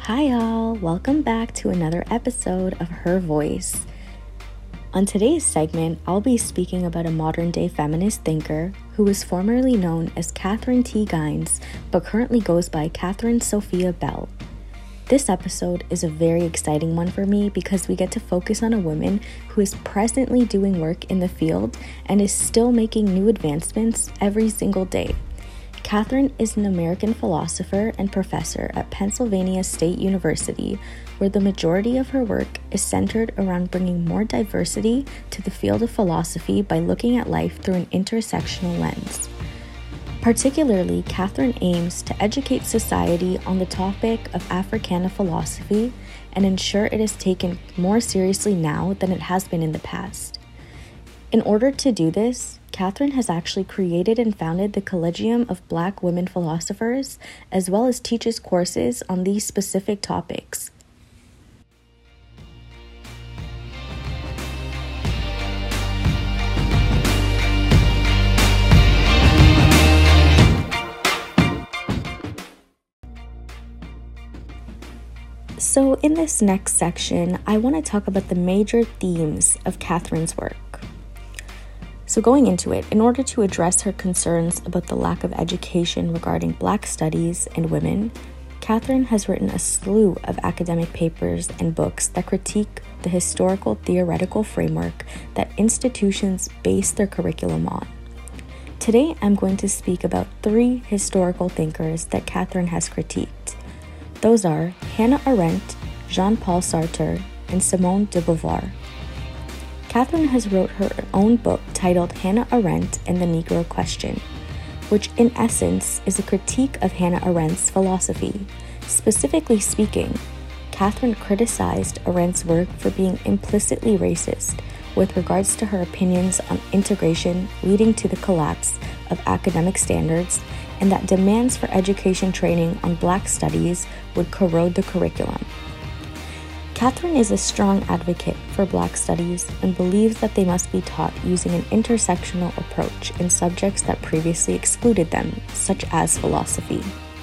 Hi, y'all. Welcome back to another episode of Her Voice. On today's segment, I'll be speaking about a modern-day feminist thinker who was formerly known as Katherine T. Gines, but currently goes by Katherine Sophia Bell. This episode is a very exciting one for me because we get to focus on a woman who is presently doing work in the field and is still making new advancements every single day. Katherine is an American philosopher and professor at Pennsylvania State University, where the majority of her work is centered around bringing more diversity to the field of philosophy by looking at life through an intersectional lens. Particularly, Katherine aims to educate society on the topic of Africana philosophy and ensure it is taken more seriously now than it has been in the past. In order to do this, Katherine has actually created and founded the Collegium of Black Women Philosophers, as well as teaches courses on these specific topics. So in this next section, I want to talk about the major themes of Katherine's work. So going into it, in order to address her concerns about the lack of education regarding Black studies and women, Katherine has written a slew of academic papers and books that critique the historical theoretical framework that institutions base their curriculum on. Today, I'm going to speak about 3 historical thinkers that Katherine has critiqued. Those are Hannah Arendt, Jean-Paul Sartre, and Simone de Beauvoir. Katherine has wrote her own book titled Hannah Arendt and the Negro Question, which in essence is a critique of Hannah Arendt's philosophy. Specifically speaking, Katherine criticized Arendt's work for being implicitly racist with regards to her opinions on integration leading to the collapse of academic standards, and that demands for education training on Black studies would corrode the curriculum. Katherine is a strong advocate for Black studies and believes that they must be taught using an intersectional approach in subjects that previously excluded them, such as philosophy.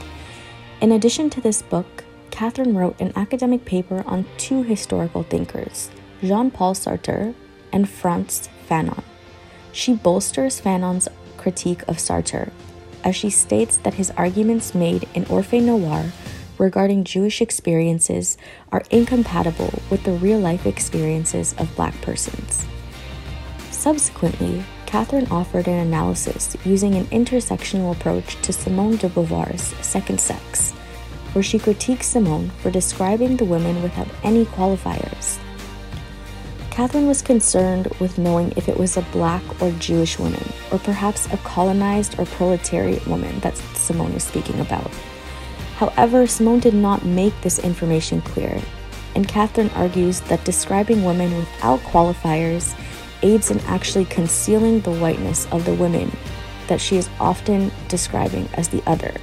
In addition to this book, Katherine wrote an academic paper on 2 historical thinkers, Jean-Paul Sartre and Frantz Fanon. She bolsters Fanon's critique of Sartre, as she states that his arguments made in Orphée Noire regarding Jewish experiences are incompatible with the real-life experiences of Black persons. Subsequently, Katherine offered an analysis using an intersectional approach to Simone de Beauvoir's Second Sex, where she critiques Simone for describing the women without any qualifiers. Katherine was concerned with knowing if it was a Black or Jewish woman, or perhaps a colonized or proletariat woman that Simone was speaking about. However, Simone did not make this information clear, and Katherine argues that describing women without qualifiers aids in actually concealing the whiteness of the women that she is often describing as the other.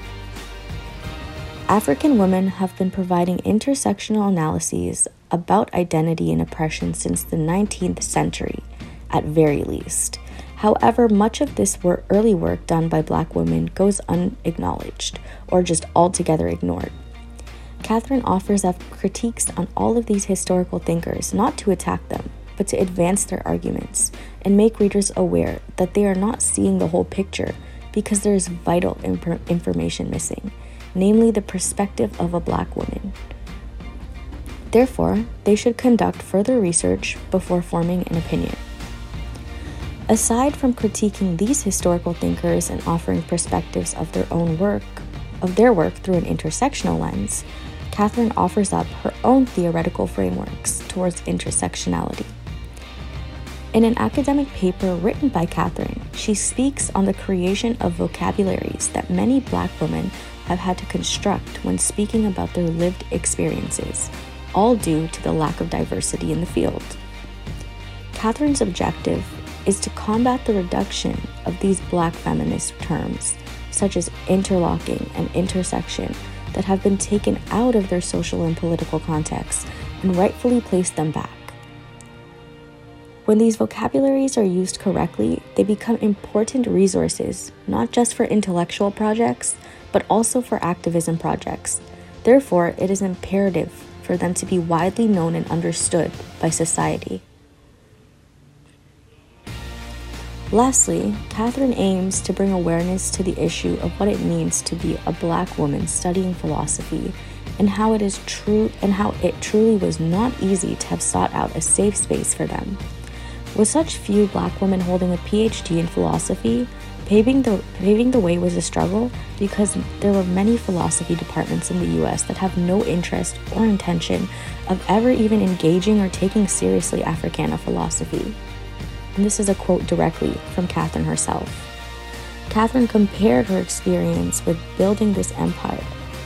African women have been providing intersectional analyses about identity and oppression since the 19th century, at very least. However, much of this early work done by Black women goes unacknowledged, or just altogether ignored. Katherine offers up critiques on all of these historical thinkers, not to attack them, but to advance their arguments, and make readers aware that they are not seeing the whole picture because there is vital information missing, namely the perspective of a Black woman. Therefore, they should conduct further research before forming an opinion. Aside from critiquing these historical thinkers and offering perspectives of their work through an intersectional lens, Katherine offers up her own theoretical frameworks towards intersectionality. In an academic paper written by Katherine, she speaks on the creation of vocabularies that many Black women have had to construct when speaking about their lived experiences, all due to the lack of diversity in the field. Katherine's objective is to combat the reduction of these Black feminist terms, such as interlocking and intersection, that have been taken out of their social and political context and rightfully place them back. When these vocabularies are used correctly, they become important resources, not just for intellectual projects, but also for activism projects, Therefore, it is imperative for them to be widely known and understood by society. Lastly, Catherine aims to bring awareness to the issue of what it means to be a Black woman studying philosophy, and how it truly was not easy to have sought out a safe space for them. With such few Black women holding a PhD in philosophy, paving the way was a struggle because there were many philosophy departments in the US that have no interest or intention of ever even engaging or taking seriously Africana philosophy. And this is a quote directly from Catherine herself. Catherine compared her experience with building this empire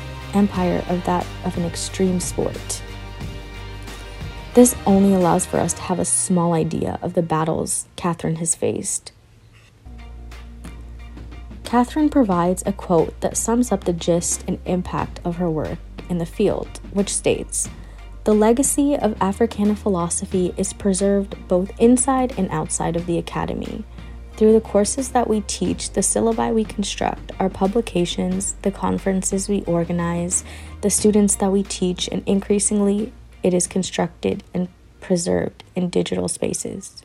of an extreme sport. This only allows for us to have a small idea of the battles Catherine has faced. Catherine provides a quote that sums up the gist and impact of her work in the field, which states, "The legacy of Africana philosophy is preserved both inside and outside of the academy. Through the courses that we teach, the syllabi we construct, our publications, the conferences we organize, the students that we teach, and increasingly it is constructed and preserved in digital spaces."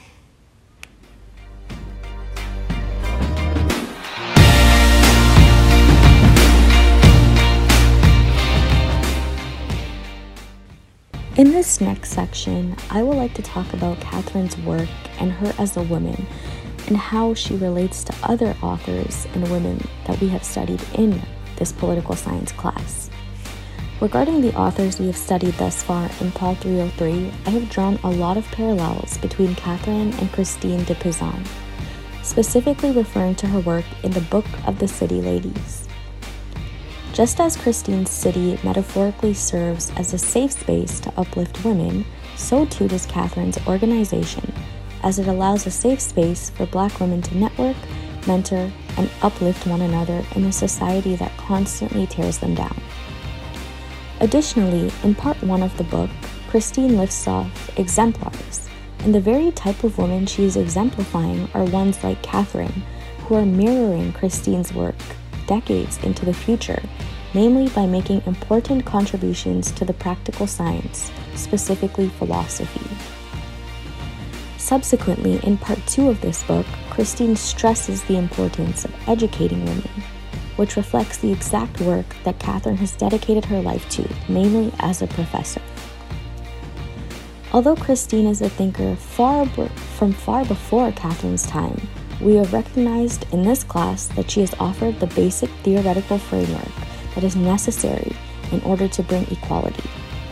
In this next section, I would like to talk about Catherine's work and her as a woman, and how she relates to other authors and women that we have studied in this political science class. Regarding the authors we have studied thus far in Paul 303, I have drawn a lot of parallels between Catherine and Christine de Pizan, specifically referring to her work in the Book of the City Ladies. Just as Christine's city metaphorically serves as a safe space to uplift women, so too does Catherine's organization, as it allows a safe space for Black women to network, mentor, and uplift one another in a society that constantly tears them down. Additionally, in part 1 of the book, Christine lists off exemplars, and the very type of women she is exemplifying are ones like Catherine, who are mirroring Christine's work decades into the future, namely by making important contributions to the practical science, specifically philosophy. Subsequently, in part 2 of this book, Christine stresses the importance of educating women, which reflects the exact work that Catherine has dedicated her life to, namely as a professor. Although Christine is a thinker from far before Catherine's time, we have recognized in this class that she has offered the basic theoretical framework that is necessary in order to bring equality.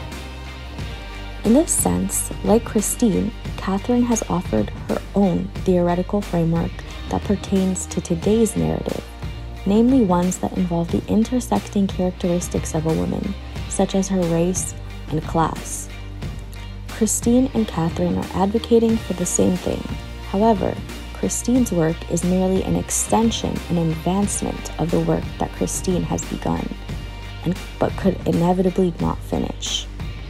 In this sense, like Christine, Catherine has offered her own theoretical framework that pertains to today's narrative, namely ones that involve the intersecting characteristics of a woman, such as her race and class. Christine and Catherine are advocating for the same thing. However, Christine's work is merely an extension and advancement of the work that Christine has begun, but could inevitably not finish.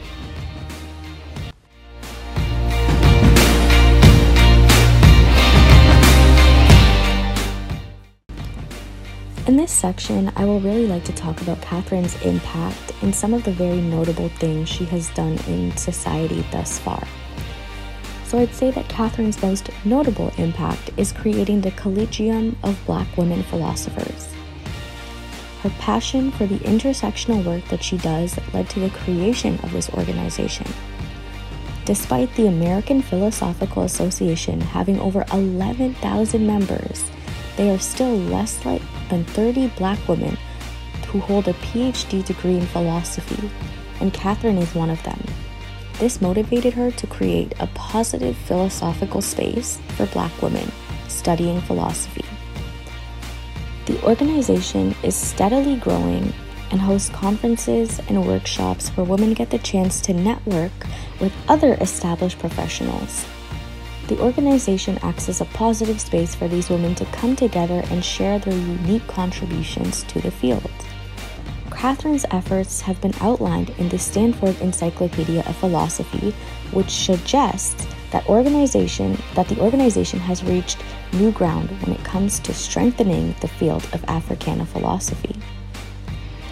In this section, I will really like to talk about Catherine's impact and some of the very notable things she has done in society thus far. So I'd say that Catherine's most notable impact is creating the Collegium of Black Women Philosophers. Her passion for the intersectional work that she does led to the creation of this organization. Despite the American Philosophical Association having over 11,000 members, there are still less than 30 Black women who hold a PhD degree in philosophy, and Catherine is one of them. This motivated her to create a positive philosophical space for Black women studying philosophy. The organization is steadily growing and hosts conferences and workshops where women get the chance to network with other established professionals. The organization acts as a positive space for these women to come together and share their unique contributions to the field. Catherine's efforts have been outlined in the Stanford Encyclopedia of Philosophy, which suggests that the organization has reached new ground when it comes to strengthening the field of Africana philosophy.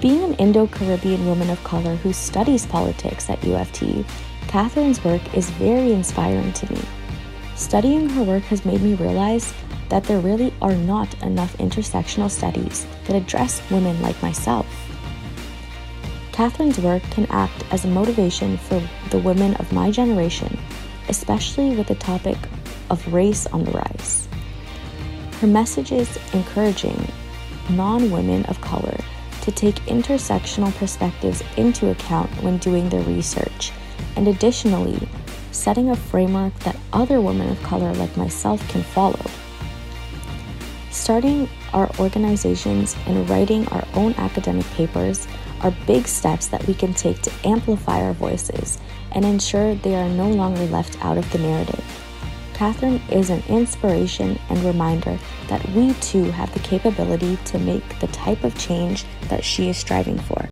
Being an Indo-Caribbean woman of color who studies politics at UFT, Catherine's work is very inspiring to me. Studying her work has made me realize that there really are not enough intersectional studies that address women like myself. Catherine's work can act as a motivation for the women of my generation, especially with the topic of race on the rise. Her message is encouraging non-women of color to take intersectional perspectives into account when doing their research, and additionally, setting a framework that other women of color like myself can follow. Starting our organizations and writing our own academic papers are big steps that we can take to amplify our voices and ensure they are no longer left out of the narrative. Catherine is an inspiration and reminder that we too have the capability to make the type of change that she is striving for.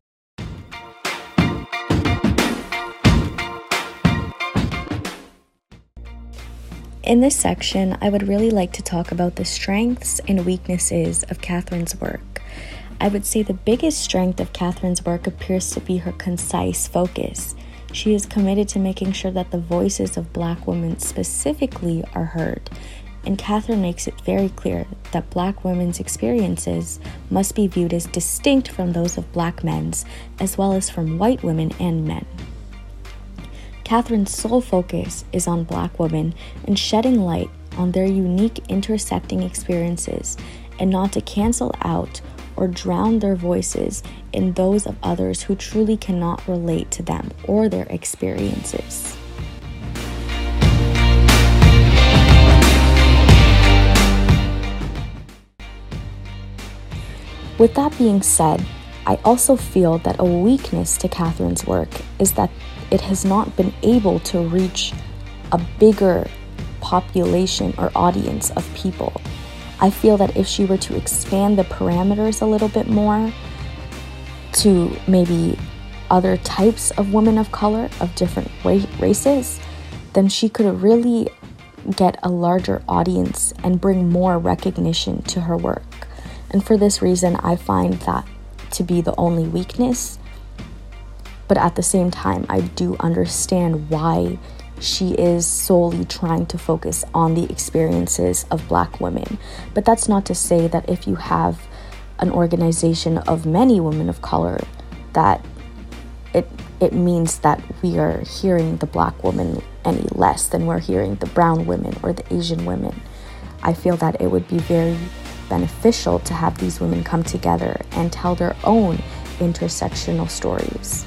In this section, I would really like to talk about the strengths and weaknesses of Catherine's work. I would say the biggest strength of Catherine's work appears to be her concise focus. She is committed to making sure that the voices of Black women specifically are heard, and Catherine makes it very clear that Black women's experiences must be viewed as distinct from those of Black men's, as well as from white women and men. Catherine's sole focus is on Black women and shedding light on their unique intersecting experiences, and not to cancel out or drown their voices in those of others who truly cannot relate to them or their experiences. With that being said, I also feel that a weakness to Catherine's work is that it has not been able to reach a bigger population or audience of people. I feel that if she were to expand the parameters a little bit more to maybe other types of women of color of different races, then she could really get a larger audience and bring more recognition to her work. And for this reason, I find that to be the only weakness. But at the same time, I do understand why she is solely trying to focus on the experiences of Black women. But that's not to say that if you have an organization of many women of color, that it means that we are hearing the Black women any less than we're hearing the brown women or the Asian women. I feel that it would be very beneficial to have these women come together and tell their own intersectional stories.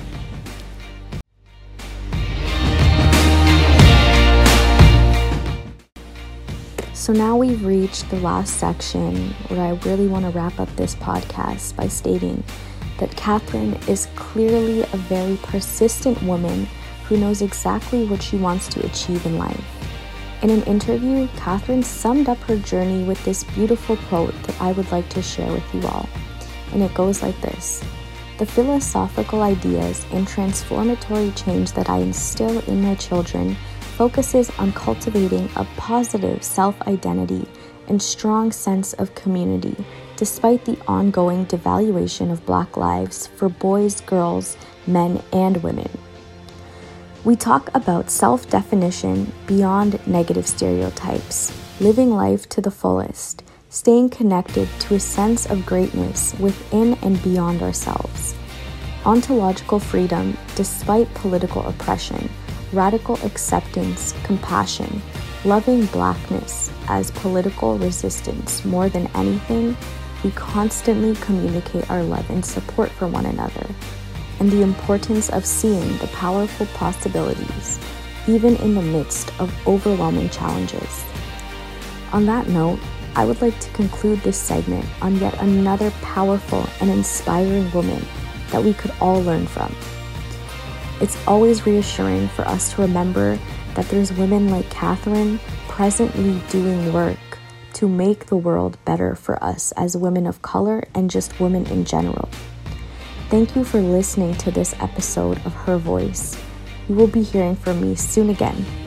So now we've reached the last section where I really want to wrap up this podcast by stating that Catherine is clearly a very persistent woman who knows exactly what she wants to achieve in life. In an interview, Catherine summed up her journey with this beautiful quote that I would like to share with you all. And it goes like this: "The philosophical ideas and transformatory change that I instill in my children focuses on cultivating a positive self-identity and strong sense of community, despite the ongoing devaluation of Black lives for boys, girls, men, and women. We talk about self-definition beyond negative stereotypes, living life to the fullest, staying connected to a sense of greatness within and beyond ourselves, ontological freedom despite political oppression, radical acceptance, compassion, loving Blackness as political resistance. More than anything, we constantly communicate our love and support for one another, and the importance of seeing the powerful possibilities, even in the midst of overwhelming challenges." On that note, I would like to conclude this segment on yet another powerful and inspiring woman that we could all learn from. It's always reassuring for us to remember that there's women like Catherine presently doing work to make the world better for us as women of color and just women in general. Thank you for listening to this episode of Her Voice. You will be hearing from me soon again.